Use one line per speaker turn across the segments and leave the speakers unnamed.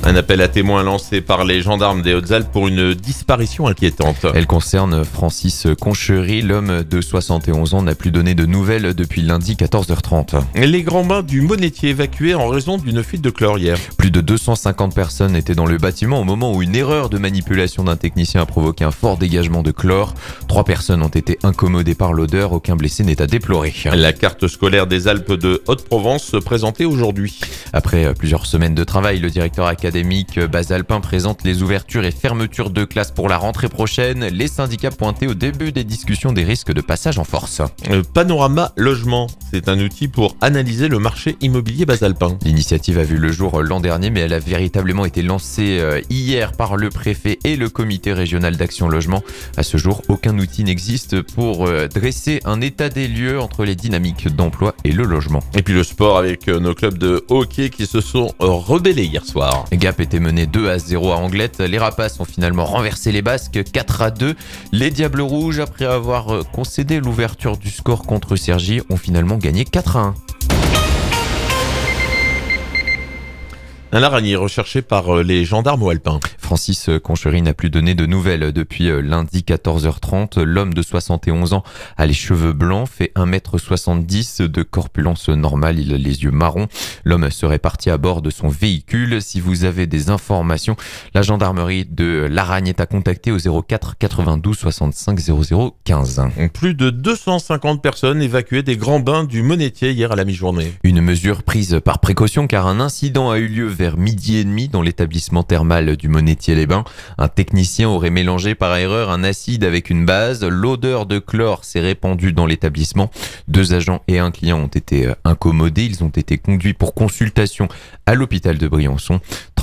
Un appel à témoins lancé par les gendarmes des Hautes-Alpes pour une disparition inquiétante.
Elle concerne Francis Conchery. L'homme de 71 ans n'a plus donné de nouvelles depuis lundi 14h30.
Les grands bains du Monetier évacués en raison d'une fuite de chlore hier.
Plus de 250 personnes étaient dans le bâtiment au moment où une erreur de manipulation d'un technicien a provoqué un fort dégagement de chlore. 3 personnes ont été incommodées par l'odeur. Aucun blessé n'est à déplorer.
La carte scolaire des Alpes de Haute-Provence se présentait aujourd'hui.
Après plusieurs semaines de travail, le directeur académique basalpin présente les ouvertures et fermetures de classes pour la rentrée prochaine. Les syndicats pointaient au début des discussions des risques de passage en force.
Panorama Logement, c'est un outil pour analyser le marché immobilier basalpin.
L'initiative a vu le jour l'an dernier, mais elle a véritablement été lancée hier par le préfet et le comité régional d'action logement. À ce jour, aucun outil n'existe pour dresser un état des lieux entre les dynamiques d'emploi et le logement.
Et puis le sport avec nos clubs de hockey qui se sont rebellés hier soir.
Gap était mené 2-0 à Anglette. Les Rapaces ont finalement renversé les Basques 4-2. Les Diables Rouges, après avoir concédé l'ouverture du score contre Cergy, ont finalement gagné 4-1.
Un araignée recherché par les gendarmes alpins.
Francis Conchery n'a plus donné de nouvelles depuis lundi 14h30. L'homme de 71 ans a les cheveux blancs, fait 1m70 de corpulence normale, il a les yeux marrons. L'homme serait parti à bord de son véhicule. Si vous avez des informations, la gendarmerie de Laragne est à contacter au 04 92 65 00 15.
Plus de 250 personnes évacuées des grands bains du Monetier hier à la mi-journée.
Une mesure prise par précaution car un incident a eu lieu vers 12h30 dans l'établissement thermal du Monetier-les-Bains. Un technicien aurait mélangé par erreur un acide avec une base. L'odeur de chlore s'est répandue dans l'établissement. 2 agents et un client ont été incommodés. Ils ont été conduits pour consultation à l'hôpital de Briançon.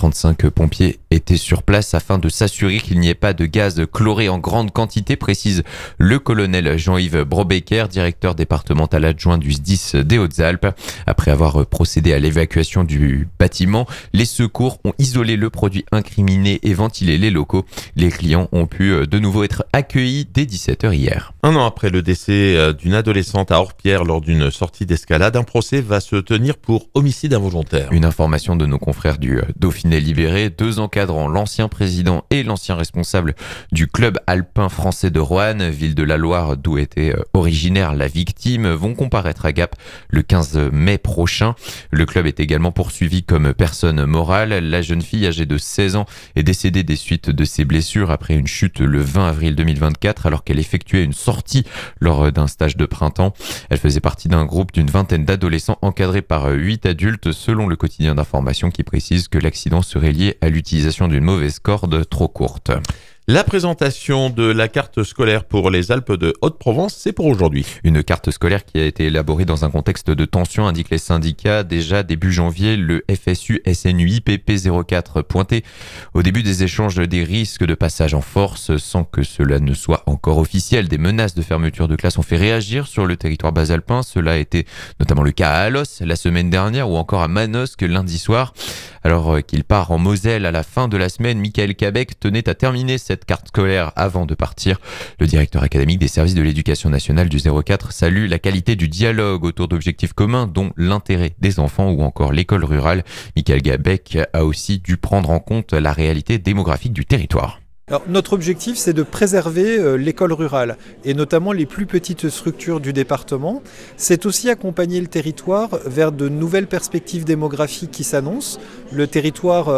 35 pompiers étaient sur place afin de s'assurer qu'il n'y ait pas de gaz chloré en grande quantité, précise le colonel Jean-Yves Brobecker, directeur départemental adjoint du SDIS des Hautes-Alpes. Après avoir procédé à l'évacuation du bâtiment, les secours ont isolé le produit incriminé et ventilé les locaux. Les clients ont pu de nouveau être accueillis dès 17h hier.
Un an après le décès d'une adolescente à Orpierre lors d'une sortie d'escalade, un procès va se tenir pour homicide involontaire.
Une information de nos confrères du Dauphiné Libéré. 2 encadrants, l'ancien président et l'ancien responsable du club alpin français de Roanne, ville de la Loire d'où était originaire la victime, vont comparaître à Gap le 15 mai prochain. Le club est également poursuivi comme personne morale. La jeune fille âgée de 16 ans est décédée des suites de ses blessures après une chute le 20 avril 2024 alors qu'elle effectuait une sortie lors d'un stage de printemps. Elle faisait partie d'un groupe d'une vingtaine d'adolescents encadrés par 8 adultes selon le quotidien d'information qui précise que l'accident serait lié à l'utilisation d'une mauvaise corde trop courte.
La présentation de la carte scolaire pour les Alpes de Haute-Provence, c'est pour aujourd'hui.
Une carte scolaire qui a été élaborée dans un contexte de tension, indiquent les syndicats. Déjà début janvier, le FSU SNUI PP04 pointait au début des échanges des risques de passage en force sans que cela ne soit encore officiel. Des menaces de fermeture de classe ont fait réagir sur le territoire basalpin. Cela a été notamment le cas à Alos la semaine dernière ou encore à Manosque lundi soir. Alors qu'il part en Moselle à la fin de la semaine, Michael Cabec tenait à terminer cette carte scolaire avant de partir. Le directeur académique des services de l'éducation nationale du 04 salue la qualité du dialogue autour d'objectifs communs dont l'intérêt des enfants ou encore l'école rurale. Michael Cabec a aussi dû prendre en compte la réalité démographique du territoire.
Alors, notre objectif, c'est de préserver l'école rurale et notamment les plus petites structures du département. C'est aussi accompagner le territoire vers de nouvelles perspectives démographiques qui s'annoncent. Le territoire,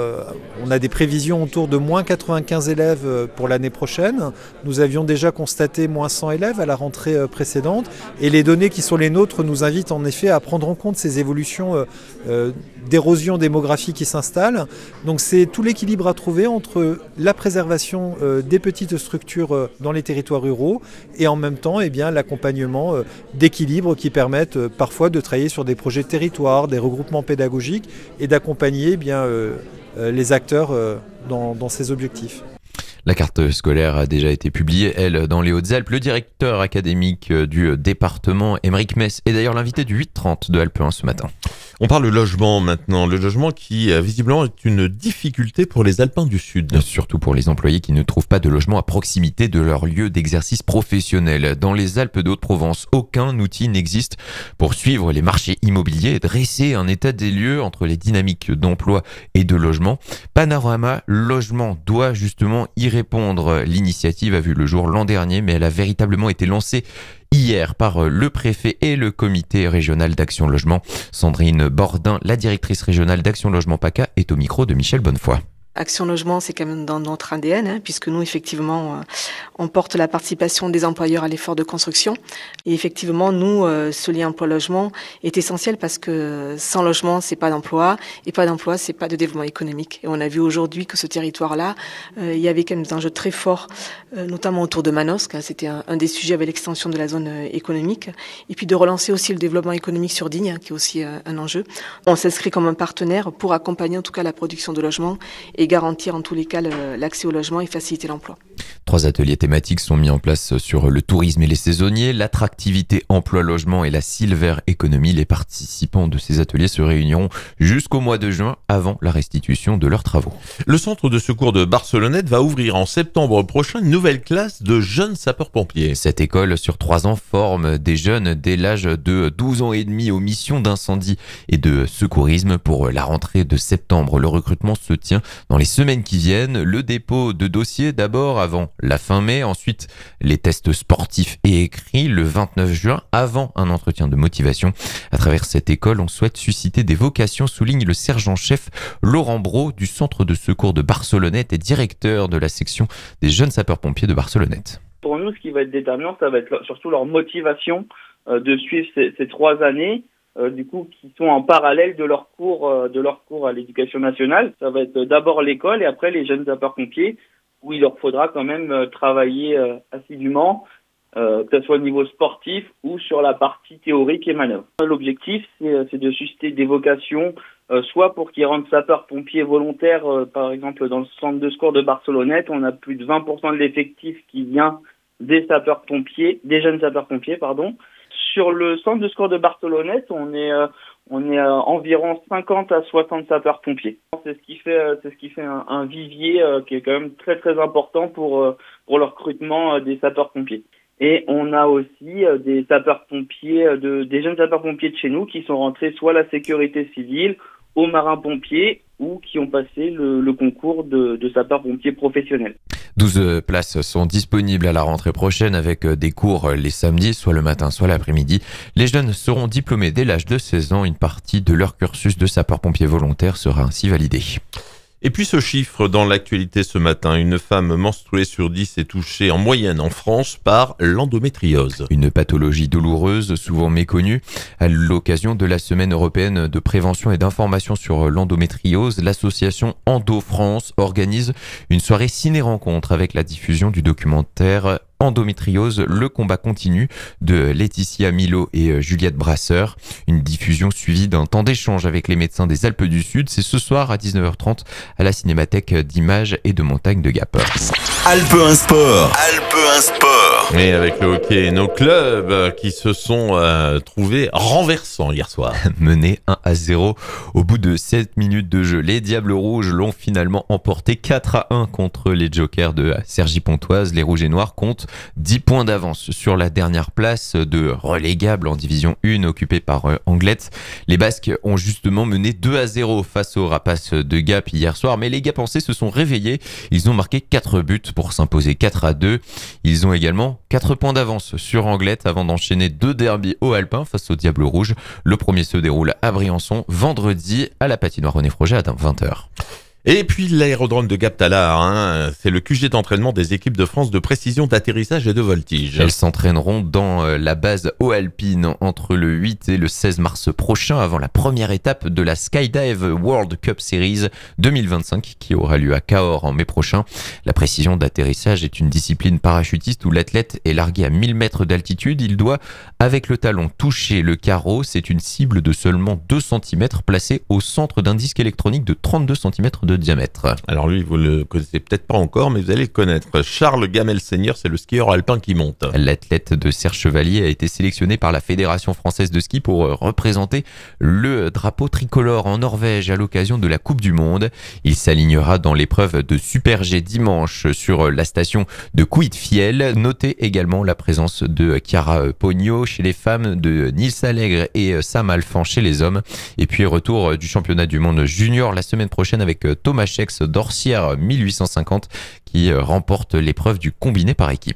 on a des prévisions autour de moins 95 élèves pour l'année prochaine. Nous avions déjà constaté moins 100 élèves à la rentrée précédente et les données qui sont les nôtres nous invitent en effet à prendre en compte ces évolutions d'érosion démographique qui s'installent. Donc c'est tout l'équilibre à trouver entre la préservation des petites structures dans les territoires ruraux et en même temps l'accompagnement d'équilibres qui permettent parfois de travailler sur des projets de territoire, des regroupements pédagogiques et d'accompagner les acteurs dans ces objectifs.
La carte scolaire a déjà été publiée, elle, dans les Hautes-Alpes. Le directeur académique du département, Émeric Mess, est d'ailleurs l'invité du 8h30 de Alpe 1 ce matin.
On parle logement maintenant, le logement qui visiblement est une difficulté pour les Alpins du Sud.
Surtout pour les employés qui ne trouvent pas de logement à proximité de leur lieu d'exercice professionnel. Dans les Alpes de Haute-Provence, aucun outil n'existe pour suivre les marchés immobiliers et dresser un état des lieux entre les dynamiques d'emploi et de logement. Panorama Logement doit justement y répondre. L'initiative a vu le jour l'an dernier, mais elle a véritablement été lancée hier par le préfet et le comité régional d'Action Logement. Sandrine Bordin, la directrice régionale d'Action Logement PACA, est au micro de Michel Bonnefoy.
Action Logement, c'est quand même dans notre ADN, puisque nous, effectivement, on porte la participation des employeurs à l'effort de construction. Et effectivement, nous, ce lien emploi-logement est essentiel parce que sans logement, c'est pas d'emploi, et pas d'emploi, c'est pas de développement économique. Et on a vu aujourd'hui que ce territoire-là, il y avait quand même des enjeux très forts, notamment autour de Manosque. C'était un des sujets avec l'extension de la zone économique. Et puis de relancer aussi le développement économique sur Digne, qui est aussi un enjeu. On s'inscrit comme un partenaire pour accompagner en tout cas la production de logements et garantir en tous les cas l'accès au logement et faciliter l'emploi.
3 ateliers thématiques sont mis en place sur le tourisme et les saisonniers, l'attractivité emploi-logement et la silver economy. Les participants de ces ateliers se réuniront jusqu'au mois de juin avant la restitution de leurs travaux.
Le centre de secours de Barcelonnette va ouvrir en septembre prochain une nouvelle classe de jeunes sapeurs-pompiers.
Cette école sur 3 ans forme des jeunes dès l'âge de 12 ans et demi aux missions d'incendie et de secourisme. Pour la rentrée de septembre, le recrutement se tient dans les semaines qui viennent. Le dépôt de dossiers d'abord avant la fin mai, ensuite les tests sportifs et écrits le 29 juin avant un entretien de motivation. À travers cette école, on souhaite susciter des vocations, souligne le sergent-chef Laurent Brault du centre de secours de Barcelonnette et directeur de la section des jeunes sapeurs-pompiers de Barcelonnette.
Pour nous, ce qui va être déterminant, ça va être surtout leur motivation de suivre ces 3 années. Qui sont en parallèle de leur cours à l'éducation nationale. Ça va être d'abord l'école et après les jeunes sapeurs-pompiers, où il leur faudra quand même travailler assidûment, que ce soit au niveau sportif ou sur la partie théorique et manœuvre. L'objectif, c'est de susciter des vocations, soit pour qu'ils rentrent sapeurs-pompiers volontaires, par exemple dans le centre de secours de Barcelonnette, on a plus de 20% de l'effectif qui vient des jeunes sapeurs-pompiers, pardon. Sur le centre de secours de Barcelonnette, on est environ 50 à 60 sapeurs-pompiers. C'est ce qui fait un vivier qui est quand même très très important pour le recrutement des sapeurs-pompiers. Et on a aussi des sapeurs-pompiers, des jeunes sapeurs-pompiers de chez nous qui sont rentrés soit à la sécurité civile, aux marins-pompiers ou qui ont passé le concours de sapeurs-pompiers professionnels.
12 places sont disponibles à la rentrée prochaine avec des cours les samedis, soit le matin, soit l'après-midi. Les jeunes seront diplômés dès l'âge de 16 ans. Une partie de leur cursus de sapeurs-pompiers volontaires sera ainsi validée.
Et puis ce chiffre dans l'actualité ce matin, une femme menstruée sur 10 est touchée en moyenne en France par l'endométriose.
Une pathologie douloureuse, souvent méconnue. À l'occasion de la semaine européenne de prévention et d'information sur l'endométriose, l'association Endo France organise une soirée ciné-rencontre avec la diffusion du documentaire Endométriose, le combat continu de Laetitia Milo et Juliette Brasseur. Une diffusion suivie d'un temps d'échange avec les médecins des Alpes du Sud. C'est ce soir à 19h30 à la Cinémathèque d'Images et de Montagne de Gap.
Alpe 1 Sport.
Et avec le hockey, nos clubs qui se sont trouvés renversants hier soir.
Menés 1-0 au bout de 7 minutes de jeu. Les Diables Rouges l'ont finalement emporté 4-1 contre les Jokers de Cergy-Pontoise. Les Rouges et Noirs comptent 10 points d'avance sur la dernière place de relégable en division 1 occupée par Anglet. Les Basques ont justement mené 2-0 face aux Rapaces de Gap hier soir, mais les Gapençais se sont réveillés. Ils ont marqué 4 buts pour s'imposer 4-2. Ils ont également 4 points d'avance sur Anglet avant d'enchaîner 2 derbys au Alpin face aux Diables Rouges. Le premier se déroule à Briançon vendredi à la patinoire René Froget à 20h.
Et puis l'aérodrome de Gap-Talard, c'est le QG d'entraînement des équipes de France de précision d'atterrissage et de voltige.
Elles s'entraîneront dans la base Haut-Alpine entre le 8 et le 16 mars prochain avant la première étape de la Skydive World Cup Series 2025 qui aura lieu à Cahors en mai prochain. La précision d'atterrissage est une discipline parachutiste où l'athlète est largué à 1000 mètres d'altitude. Il doit, avec le talon, toucher le carreau. C'est une cible de seulement 2 cm placée au centre d'un disque électronique de 32 cm de de diamètre.
Alors lui, vous le connaissez peut-être pas encore, mais vous allez le connaître. Charles Gamel Senior, c'est le skieur alpin qui monte.
L'athlète de Serre-Chevalier a été sélectionné par la Fédération française de ski pour représenter le drapeau tricolore en Norvège à l'occasion de la Coupe du Monde. Il s'alignera dans l'épreuve de Super G dimanche sur la station de Kuitfjell. Notez également la présence de Chiara Pogno chez les femmes, de Nils Allègre et Sam Alphand chez les hommes. Et puis retour du championnat du monde junior la semaine prochaine avec Thomas Schex d'Orsières 1850 qui remporte l'épreuve du combiné par équipe.